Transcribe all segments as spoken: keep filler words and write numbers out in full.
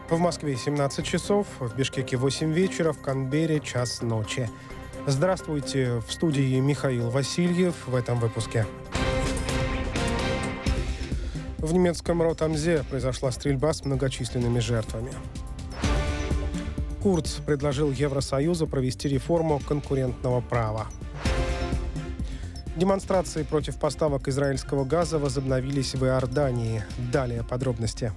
В Москве семнадцать часов, в Бишкеке восемь вечера, в Канберре час ночи. Здравствуйте, в студии Михаил Васильев в этом выпуске. В немецком Ротамзе произошла стрельба с многочисленными жертвами. Курц предложил Евросоюзу провести реформу конкурентного права. Демонстрации против поставок израильского газа возобновились в Иордании. Далее подробности.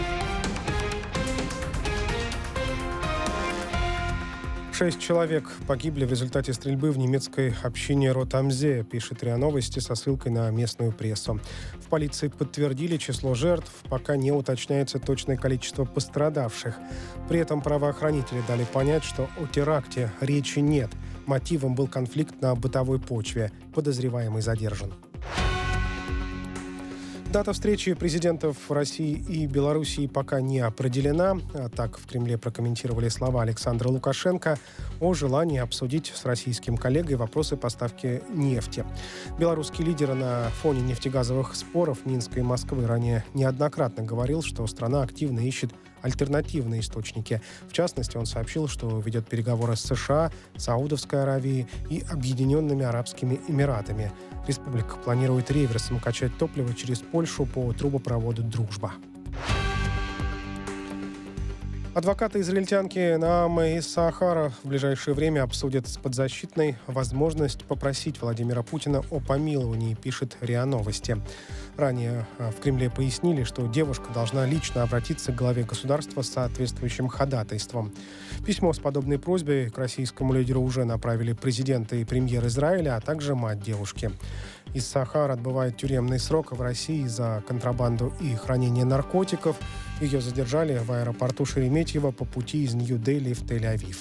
Шесть человек погибли в результате стрельбы в немецкой общине Ротамзе, пишет РИА Новости со ссылкой на местную прессу. В полиции подтвердили число жертв, пока не уточняется точное количество пострадавших. При этом правоохранители дали понять, что о теракте речи нет. Мотивом был конфликт на бытовой почве. Подозреваемый задержан. Дата встречи президентов России и Белоруссии пока не определена. Так в Кремле прокомментировали слова Александра Лукашенко о желании обсудить с российским коллегой вопросы поставки нефти. Белорусский лидер на фоне нефтегазовых споров Минска и Москвы ранее неоднократно говорил, что страна активно ищет альтернативные источники. В частности, он сообщил, что ведет переговоры с США, Саудовской Аравией и Объединенными Арабскими Эмиратами. Республика планирует реверсом качать топливо через Польшу по трубопроводу «Дружба». Адвокаты израильтянки Наамы Иссахара в ближайшее время обсудят с подзащитной возможность попросить Владимира Путина о помиловании, пишет РИА Новости. Ранее в Кремле пояснили, что девушка должна лично обратиться к главе государства с соответствующим ходатайством. Письмо с подобной просьбой к российскому лидеру уже направили президент и премьер Израиля, а также мать девушки. Иссахар отбывает тюремный срок в России за контрабанду и хранение наркотиков. Ее задержали в аэропорту Шереметьево по пути из Нью-Дели в Тель-Авив.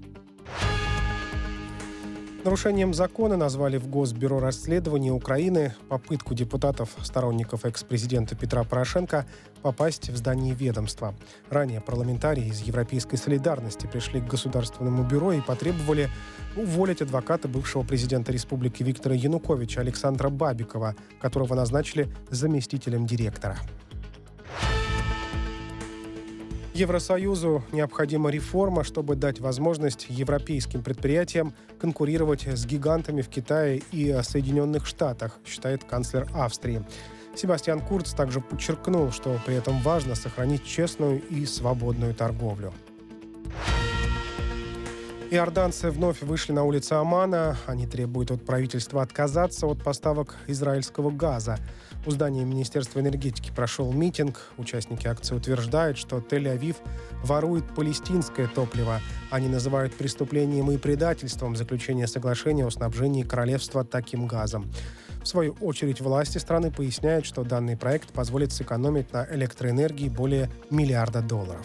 Нарушением закона назвали в Госбюро расследований Украины попытку депутатов, сторонников экс-президента Петра Порошенко, попасть в здание ведомства. Ранее парламентарии из Европейской солидарности пришли к Государственному бюро и потребовали уволить адвоката бывшего президента республики Виктора Януковича Александра Бабикова, которого назначили заместителем директора. Евросоюзу необходима реформа, чтобы дать возможность европейским предприятиям конкурировать с гигантами в Китае и Соединенных Штатах, считает канцлер Австрии. Себастьян Курц также подчеркнул, что при этом важно сохранить честную и свободную торговлю. Иорданцы вновь вышли на улицы Аммана. Они требуют от правительства отказаться от поставок израильского газа. У здания Министерства энергетики прошел митинг. Участники акции утверждают, что Тель-Авив ворует палестинское топливо. Они называют преступлением и предательством заключение соглашения о снабжении королевства таким газом. В свою очередь, власти страны поясняют, что данный проект позволит сэкономить на электроэнергии более миллиарда долларов.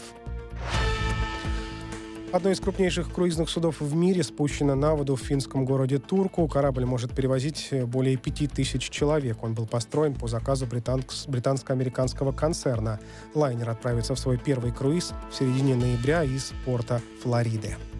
Одно из крупнейших круизных судов в мире спущено на воду в финском городе Турку. Корабль может перевозить более пяти тысяч человек. Он был построен по заказу британс- британско-американского концерна. Лайнер отправится в свой первый круиз в середине ноября из порта Флориды.